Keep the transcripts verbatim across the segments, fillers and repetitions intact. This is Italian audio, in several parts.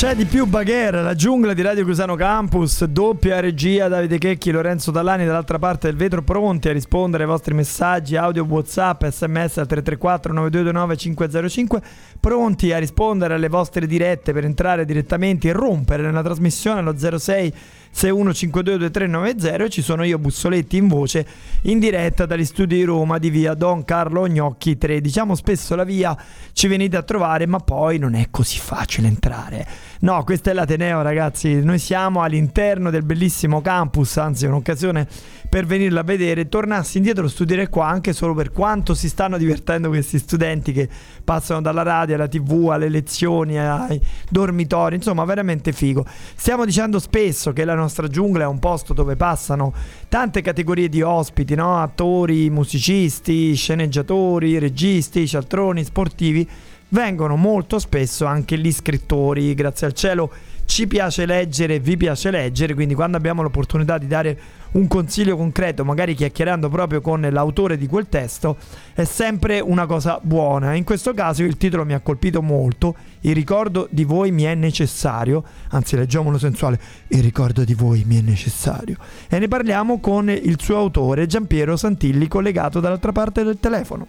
C'è di più Bagheera, la giungla di Radio Cusano Campus, doppia regia, Davide Checchi, Lorenzo Dallani dall'altra parte del vetro, pronti a rispondere ai vostri messaggi audio, WhatsApp, sms al tre tre quattro nove due due nove cinque zero cinque, pronti a rispondere alle vostre dirette per entrare direttamente e rompere nella trasmissione allo zero sei sei uno cinque due due tre nove zero, e ci sono io, Bussoletti, in voce, in diretta dagli studi di Roma di via Don Carlo Gnocchi tre. Diciamo spesso la via ci venite a trovare, ma poi non è così facile entrare. No, questo è l'Ateneo, ragazzi, noi siamo all'interno del bellissimo campus, anzi è un'occasione per venirla a vedere. Tornassi indietro, studierei qua anche solo per quanto si stanno divertendo questi studenti che passano dalla radio alla tv, alle lezioni, ai dormitori, insomma veramente figo. Stiamo dicendo spesso che la nostra giungla è un posto dove passano tante categorie di ospiti, no? Attori, musicisti, sceneggiatori, registi, cialtroni, sportivi. Vengono molto spesso anche gli scrittori, grazie al cielo ci piace leggere, vi piace leggere, quindi quando abbiamo l'opportunità di dare un consiglio concreto, magari chiacchierando proprio con l'autore di quel testo, è sempre una cosa buona. In questo caso il titolo mi ha colpito molto, Il ricordo di voi mi è necessario, anzi leggiamolo sensuale, Il ricordo di voi mi è necessario, e ne parliamo con il suo autore Giampiero Santilli, collegato dall'altra parte del telefono.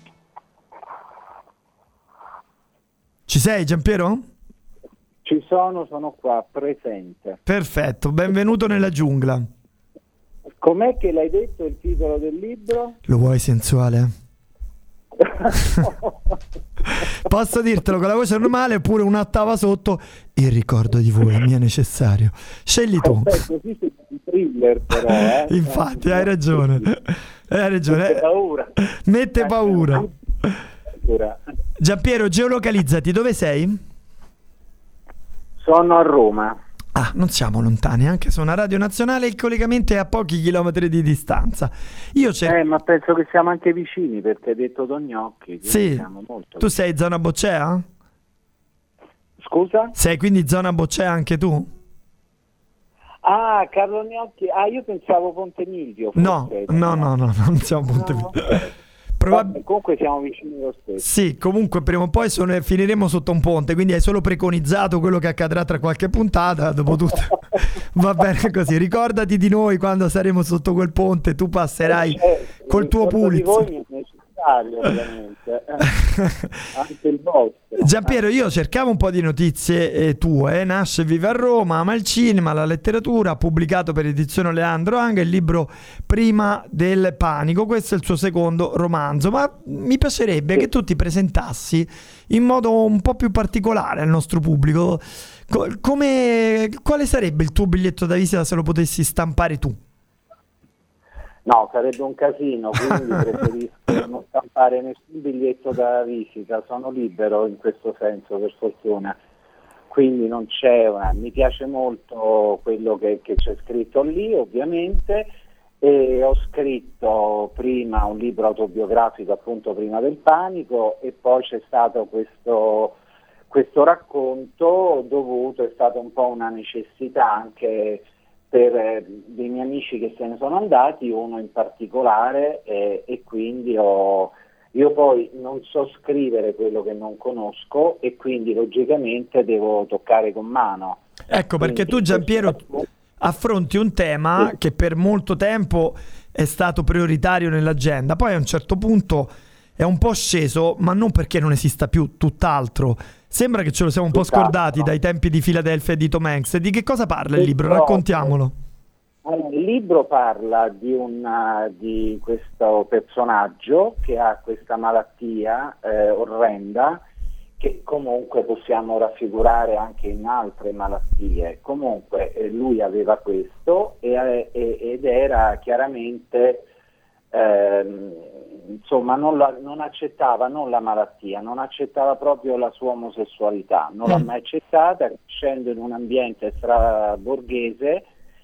Ci sei, Giampiero? Ci sono, sono qua, presente. Perfetto, benvenuto nella giungla. Com'è che l'hai detto il titolo del libro? Lo vuoi sensuale? Posso dirtelo con la voce normale oppure un'ottava sotto? Il ricordo di voi mi è necessario. Scegli tu. Beh, così sei un thriller però, eh? Infatti, hai ragione. Hai ragione. Mette paura. Mette paura. Giampiero, geolocalizzati, dove sei? Sono a Roma. Ah, non siamo lontani, anche su una radio nazionale il collegamento è a pochi chilometri di distanza. Io cer- Eh, ma penso che siamo anche vicini, perché hai detto Don Gnocchi. Sì, siamo molto tu vicini. sei zona Boccea? Scusa? Sei quindi zona Boccea anche tu? Ah, Carlo Gnocchi. Ah, io pensavo Ponte Milvio. No, forse. no, no, no, non siamo Ponte No. Milvio. Probab- Vabbè, comunque siamo vicini lo stesso. Sì, comunque prima o poi sono- finiremo sotto un ponte, quindi hai solo preconizzato quello che accadrà tra qualche puntata, dopo tutto va bene così. Ricordati di noi quando saremo sotto quel ponte, tu passerai Cioè, col tuo ricordo di Pulitzer. voi mi è necessario, ovviamente. Anche il vostro. Giampiero, io cercavo un po' di notizie eh, tue, nasce e vive a Roma, ama il cinema, la letteratura, ha pubblicato per edizione Leandro Anga il libro Prima del panico, questo è il suo secondo romanzo, ma mi piacerebbe Sì. che tu ti presentassi in modo un po' più particolare al nostro pubblico. Co- come, quale sarebbe il tuo biglietto da visita se lo potessi stampare tu? No, sarebbe un casino, quindi preferisco non stampare nessun biglietto da visita, sono libero in questo senso, per fortuna. Quindi non c'è una... Mi piace molto quello che, che c'è scritto lì, ovviamente, e ho scritto prima un libro autobiografico, appunto Prima del panico, e poi c'è stato questo, questo racconto dovuto, è stata un po' una necessità anche per eh, dei miei amici che se ne sono andati, uno in particolare, eh, e quindi ho, io poi non so scrivere quello che non conosco e quindi logicamente devo toccare con mano. Ecco, perché Quindi, tu, Giampiero, questo- affronti un tema Sì. che per molto tempo è stato prioritario nell'agenda, poi a un certo punto è un po' sceso, ma non perché non esista più, tutt'altro. Sembra che ce lo siamo un po' Tutt'altro. scordati dai tempi di Philadelphia e di Tom Hanks. Di che cosa parla il libro? Purtroppo. Raccontiamolo. Allora, il libro parla di, una, di questo personaggio che ha questa malattia eh, orrenda, che comunque possiamo raffigurare anche in altre malattie. Comunque eh, lui aveva questo e, e, ed era chiaramente, ehm, insomma, non, la, non accettava non la malattia, non accettava proprio la sua omosessualità, non l'ha mai accettata, crescendo in un ambiente straborghese.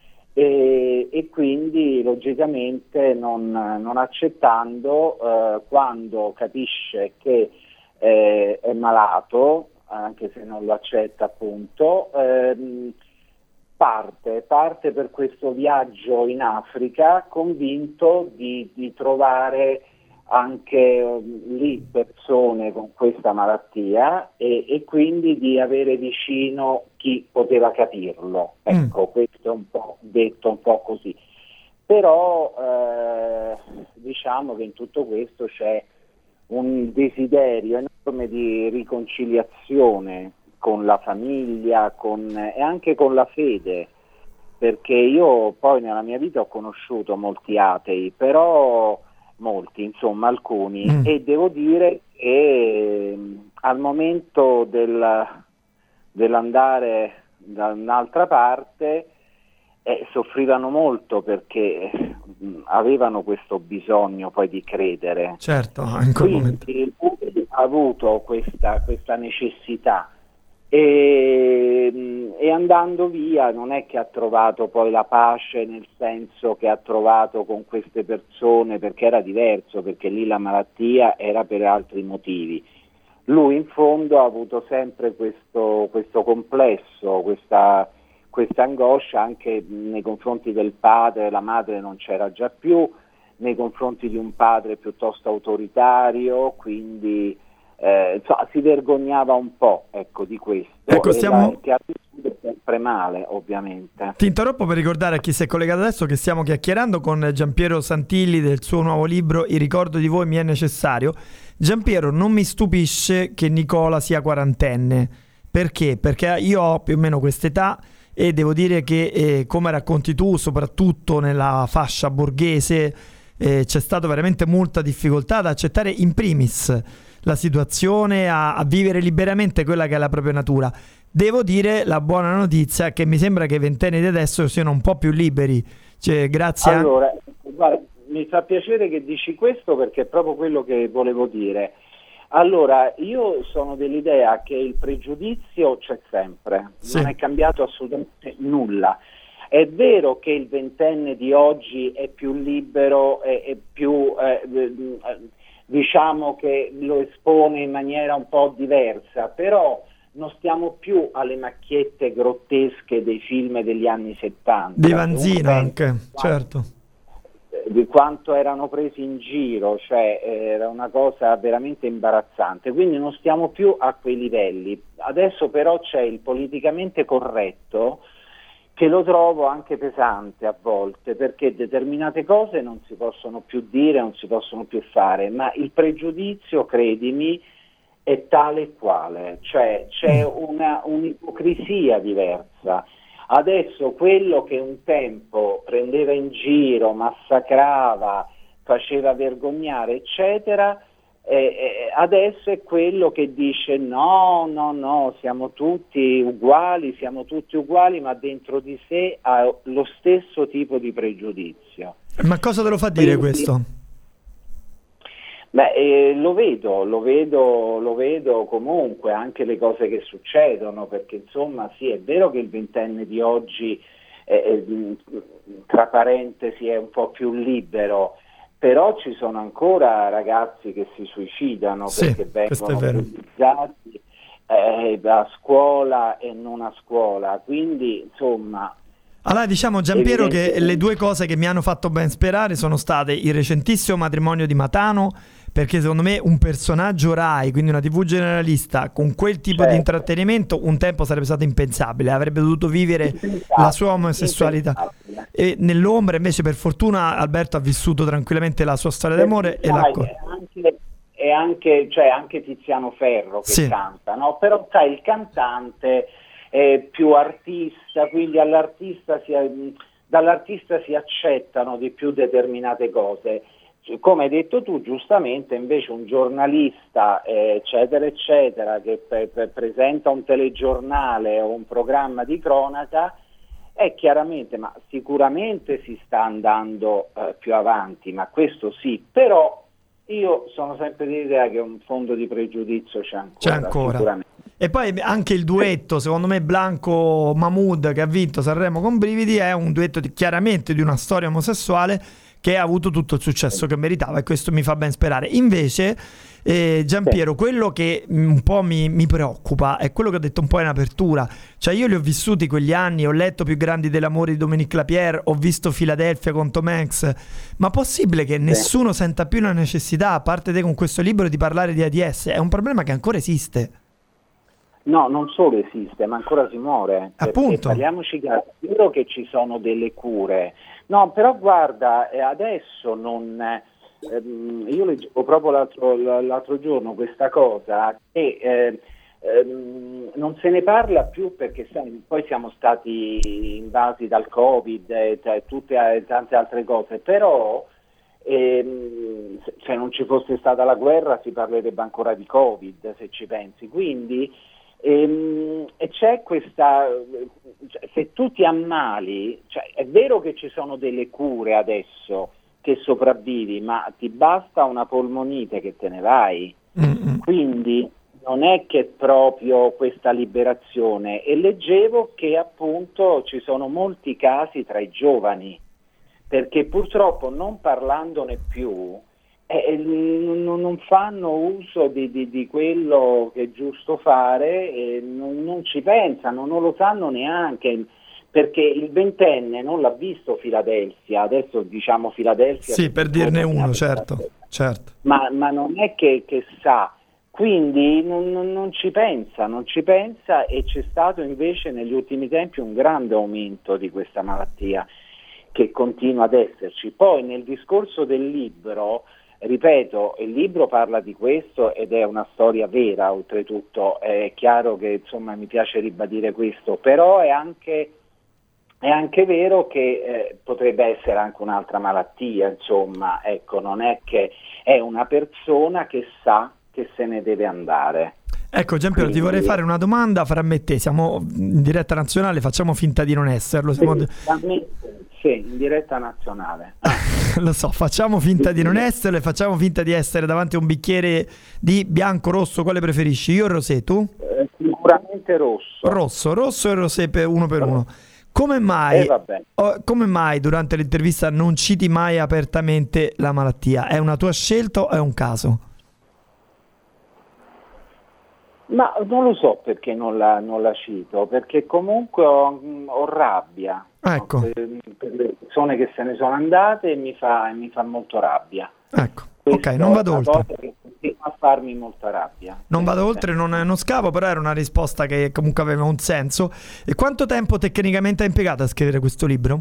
E, e quindi logicamente non, non accettando, eh, quando capisce che eh, è malato, anche se non lo accetta appunto, ehm, parte, parte per questo viaggio in Africa convinto di, di trovare anche um, lì persone con questa malattia e, e quindi di avere vicino chi poteva capirlo. Ecco, mm. questo è un po' detto un po' così. Però eh, diciamo che in tutto questo c'è un desiderio enorme di riconciliazione con la famiglia con, e anche con la fede, perché io poi nella mia vita ho conosciuto molti atei, però molti, insomma alcuni, mm. e devo dire che mh, al momento del, dell'andare da un'altra parte eh, soffrivano molto perché mh, avevano questo bisogno poi di credere. Certo, in quel momento. Quindi ha avuto questa, questa necessità. E, e andando via non è che ha trovato poi la pace, nel senso che ha trovato con queste persone, perché era diverso, perché lì la malattia era per altri motivi. Lui in fondo ha avuto sempre questo, questo complesso, questa, questa angoscia anche nei confronti del padre. La madre non c'era già più, nei confronti di un padre piuttosto autoritario, quindi Eh, insomma, si vergognava un po', ecco, di questo. Ecco, stiamo... e che ha vissuto sempre male, ovviamente. Ti interrompo per ricordare a chi si è collegato adesso che stiamo chiacchierando con Giampiero Santilli del suo nuovo libro Il ricordo di voi mi è necessario. Giampiero, non mi stupisce che Nicola sia quarantenne. Perché? Perché io ho più o meno quest'età e devo dire che, eh, come racconti tu, soprattutto nella fascia borghese, eh, c'è stata veramente molta difficoltà ad accettare in primis la situazione, a, a vivere liberamente quella che è la propria natura. Devo dire la buona notizia è che mi sembra che i ventenni di adesso siano un po' più liberi, cioè, grazie allora, a... guarda, mi fa piacere che dici questo perché è proprio quello che volevo dire. Allora, io sono dell'idea che il pregiudizio c'è sempre, sì. Non è cambiato assolutamente nulla. È vero che il ventenne di oggi è più libero, è, è più... Eh, eh, diciamo che lo espone in maniera un po' diversa, però non stiamo più alle macchiette grottesche dei film degli anni settanta. Di Vanzina anche, quanto, certo. Di quanto erano presi in giro, cioè era una cosa veramente imbarazzante, quindi non stiamo più a quei livelli. Adesso però c'è il politicamente corretto, che lo trovo anche pesante a volte, perché determinate cose non si possono più dire, non si possono più fare, ma il pregiudizio, credimi, è tale e quale, cioè c'è una, un'ipocrisia diversa. Adesso quello che un tempo prendeva in giro, massacrava, faceva vergognare, eccetera, Eh, adesso è quello che dice no, no, no, siamo tutti uguali, siamo tutti uguali, ma dentro di sé ha lo stesso tipo di pregiudizio. Ma cosa te lo fa dire Quindi, questo? Beh, eh, lo vedo, lo vedo, lo vedo comunque, anche le cose che succedono, perché insomma sì, è vero che il ventenne di oggi, eh, tra parentesi, è un po' più libero, però ci sono ancora ragazzi che si suicidano sì, perché vengono utilizzati eh, a scuola e non a scuola, quindi insomma... Allora diciamo Giampiero che le due cose che mi hanno fatto ben sperare sono state il recentissimo matrimonio di Matano, perché secondo me un personaggio Rai, quindi una tivù generalista con quel tipo certo. di intrattenimento un tempo sarebbe stato impensabile, avrebbe dovuto vivere la sua omosessualità e nell'ombra invece per fortuna Alberto ha vissuto tranquillamente la sua storia d'amore e l'ha anche, e anche, cioè, anche Tiziano Ferro che sì. canta, no? Però sai, il cantante è più artista, quindi all'artista si, dall'artista si accettano di più determinate cose. Come hai detto tu giustamente, invece un giornalista eh, eccetera eccetera che pre- pre- presenta un telegiornale o un programma di cronaca è chiaramente, ma sicuramente si sta andando eh, più avanti, ma questo sì, però io sono sempre dell'idea che un fondo di pregiudizio c'è ancora, c'è ancora. Sicuramente. E poi anche il duetto, secondo me Blanco Mahmood che ha vinto Sanremo con Brividi è un duetto di, chiaramente di una storia omosessuale che ha avuto tutto il successo che meritava, e questo mi fa ben sperare. Invece eh, Giampiero, quello che un po' mi, mi preoccupa è quello che ho detto un po' in apertura, cioè io li ho vissuti quegli anni, ho letto Più grandi dell'amore di Dominique Lapierre, ho visto Philadelphia con Tom Hanks, ma possibile che nessuno senta più la necessità, a parte te con questo libro, di parlare di AIDS? È un problema che ancora esiste. No, non solo esiste, ma ancora si muore. Appunto. Parliamoci chiaro, è vero che ci sono delle cure. No, però guarda, adesso non... Ehm, io leggevo proprio l'altro, l'altro giorno questa cosa, che eh, ehm, non se ne parla più perché sai, poi siamo stati invasi dal Covid e t- tutte e tante altre cose, però ehm, se non ci fosse stata la guerra si parlerebbe ancora di Covid, se ci pensi. Quindi ehm, e c'è questa... se tu ti ammali, cioè, è vero che ci sono delle cure adesso che sopravvivi, ma ti basta una polmonite che te ne vai. Mm-hmm. Quindi non è che proprio questa liberazione. E leggevo che appunto ci sono molti casi tra i giovani, perché purtroppo non parlandone più eh, non, non fanno uso di, di, di quello che è giusto fare, e non, non ci pensano, non lo sanno neanche. Perché il ventenne non l'ha visto Philadelphia, adesso diciamo Philadelphia... Sì, per dirne uno, certo, certo. Ma, ma non è che, che sa, quindi non, non, non ci pensa, non ci pensa, e c'è stato invece negli ultimi tempi un grande aumento di questa malattia che continua ad esserci. Poi nel discorso del libro, ripeto, il libro parla di questo ed è una storia vera, oltretutto, è chiaro che insomma mi piace ribadire questo, però è anche... È anche vero che eh, potrebbe essere anche un'altra malattia, insomma, ecco, non è che è una persona che sa che se ne deve andare. Ecco, Giampiero, Quindi... ti vorrei fare una domanda fra me e te, siamo in diretta nazionale, facciamo finta di non esserlo. Siamo... Sì, sì, in diretta nazionale. Lo so, facciamo finta di non esserlo e facciamo finta di essere davanti a un bicchiere di bianco, rosso, quale preferisci? Io o rosé, tu? Eh, sicuramente rosso. Rosso, rosso e rosé per uno per uno. Come mai, eh, oh, come mai durante l'intervista non citi mai apertamente la malattia? È una tua scelta o è un caso? Ma non lo so perché non la, non la cito, perché comunque ho, ho rabbia, ecco. no? per, per le persone che se ne sono andate, e mi fa, mi fa molto rabbia. Ecco, Questo ok, non vado oltre. Che continua a farmi molta rabbia. Non vado oltre, non, non scavo, però era una risposta che comunque aveva un senso. E quanto tempo tecnicamente hai impiegato a scrivere questo libro?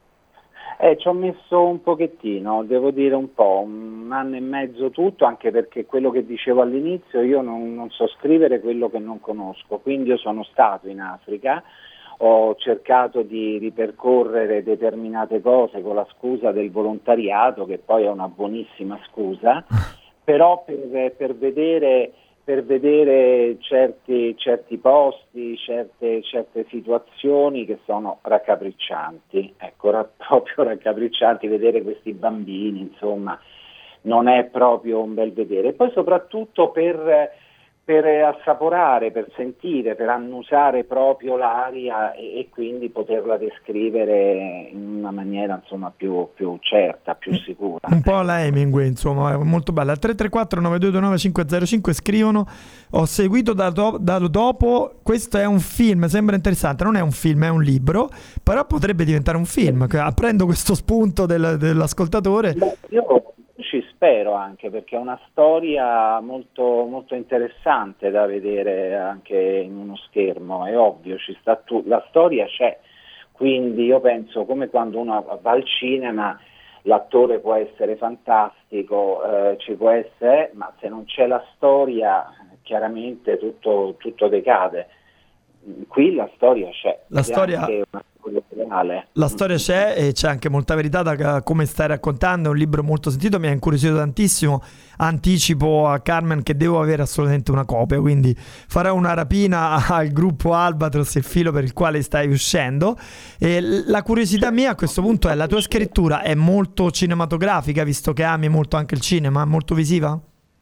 Eh, ci ho messo un pochettino, devo dire un po', un anno e mezzo tutto, anche perché quello che dicevo all'inizio, io non, non so scrivere quello che non conosco, quindi io sono stato in Africa, ho cercato di ripercorrere determinate cose con la scusa del volontariato, che poi è una buonissima scusa, però per, per vedere... per vedere certi, certi posti, certe, certe situazioni che sono raccapriccianti, ecco, ra- proprio raccapriccianti, vedere questi bambini, insomma, non è proprio un bel vedere. E poi soprattutto per, per assaporare, per sentire, per annusare proprio l'aria e, e quindi poterla descrivere in una maniera insomma più, più certa, più sicura. Un po' la Hemingway, insomma, è molto bella. Al tre tre quattro nove due due nove cinque zero cinque scrivono: ho seguito da, do- da dopo, questo è un film, sembra interessante, non è un film, è un libro, però potrebbe diventare un film. Prendo questo spunto del, dell'ascoltatore. Beh, io ci spero, anche perché è una storia molto, molto interessante da vedere anche in uno schermo, è ovvio, ci sta tu- la storia c'è, quindi io penso come quando uno va al cinema, l'attore può essere fantastico, eh, ci può essere, ma se non c'è la storia chiaramente tutto, tutto decade. Qui la storia c'è, la storia... anche una storia reale. La storia c'è e c'è anche molta verità da come stai raccontando, è un libro molto sentito, mi ha incuriosito tantissimo, anticipo a Carmen che devo avere assolutamente una copia, quindi farò una rapina al gruppo Albatros, il filo per il quale stai uscendo. E la curiosità mia a questo punto è: la tua scrittura è molto cinematografica, visto che ami molto anche il cinema, molto visiva?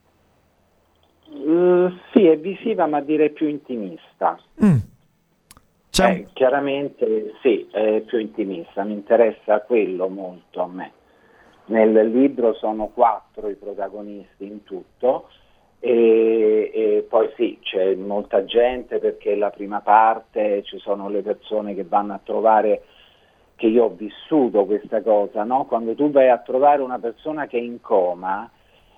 Uh, sì, è visiva, ma direi più intimista. Mm. C'è... Eh, chiaramente sì, è più intimista, mi interessa quello molto a me. Nel libro sono quattro i protagonisti in tutto, e, e poi sì, c'è molta gente, perché la prima parte ci sono le persone che vanno a trovare, che io ho vissuto questa cosa, no? Quando tu vai a trovare una persona che è in coma,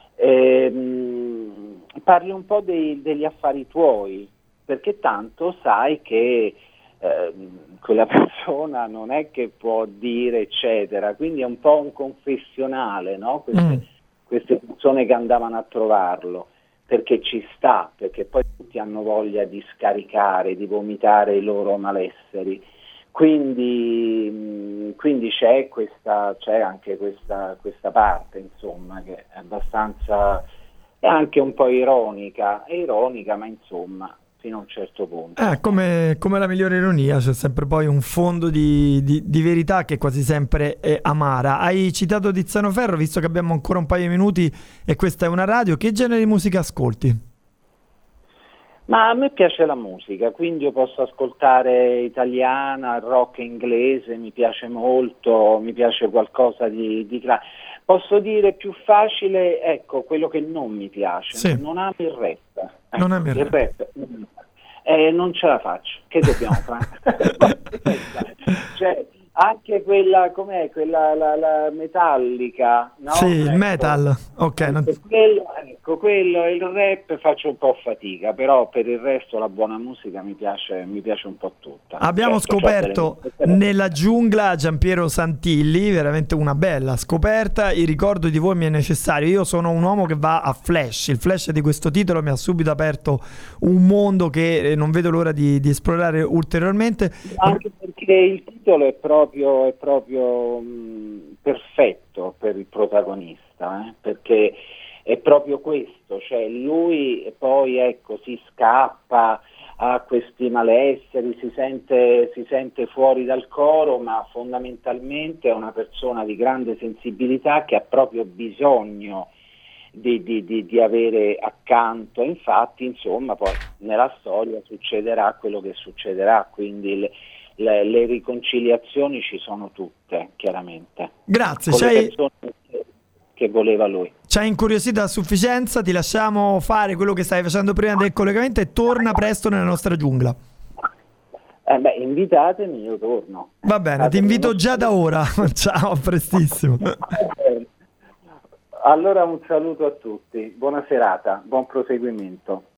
ehm, parli un po' dei, degli affari tuoi, perché tanto sai che eh, quella persona non è che può dire eccetera, quindi è un po' un confessionale, no? Queste, mm. queste persone che andavano a trovarlo, perché ci sta, perché poi tutti hanno voglia di scaricare, di vomitare i loro malesseri, quindi, quindi c'è questa, c'è anche questa, questa parte, insomma, che è abbastanza, è anche un po' ironica, è ironica, ma insomma, fino a un certo punto. Eh, come, come la migliore ironia, c'è sempre poi un fondo di, di, di verità che quasi sempre è amara. Hai citato Tiziano Ferro, visto che abbiamo ancora un paio di minuti e questa è una radio, che genere di musica ascolti? Ma a me piace la musica, quindi io posso ascoltare italiana, rock inglese, mi piace molto, mi piace qualcosa di, di posso dire più facile, ecco, quello che non mi piace, sì. Non amo il rap. Ecco, non amo il rap. rap eh, non ce la faccio, che dobbiamo fare? Cioè, anche quella, com'è, quella la, la metallica, no? Sì, il ecco, metal, ok. Ecco, non... quello, ecco, quello, il rap faccio un po' fatica, però per il resto la buona musica mi piace, mi piace un po' tutta. Abbiamo certo, scoperto delle... nella giungla Giampiero Santilli, veramente una bella scoperta. Il ricordo di voi mi è necessario. Io sono un uomo che va a Flash, il flash di questo titolo mi ha subito aperto un mondo che non vedo l'ora di, di esplorare ulteriormente. Anche perché il titolo è proprio, è proprio mh, perfetto per il protagonista, eh? Perché è proprio questo, cioè lui poi ecco si scappa, ha questi malesseri, si sente, si sente fuori dal coro, ma fondamentalmente è una persona di grande sensibilità che ha proprio bisogno di, di, di, di avere accanto. Infatti, insomma, poi nella storia succederà quello che succederà, quindi le, le, le riconciliazioni ci sono tutte, chiaramente. Grazie, con le c'hai... persone che, che voleva lui. Ci hai incuriosito a sufficienza, ti lasciamo fare quello che stavi facendo prima del collegamento e torna presto nella nostra giungla. Eh beh, invitatemi, io torno. Va bene, ah, ti invito già da ora. Ciao, a prestissimo. Allora un saluto a tutti, buona serata, buon proseguimento.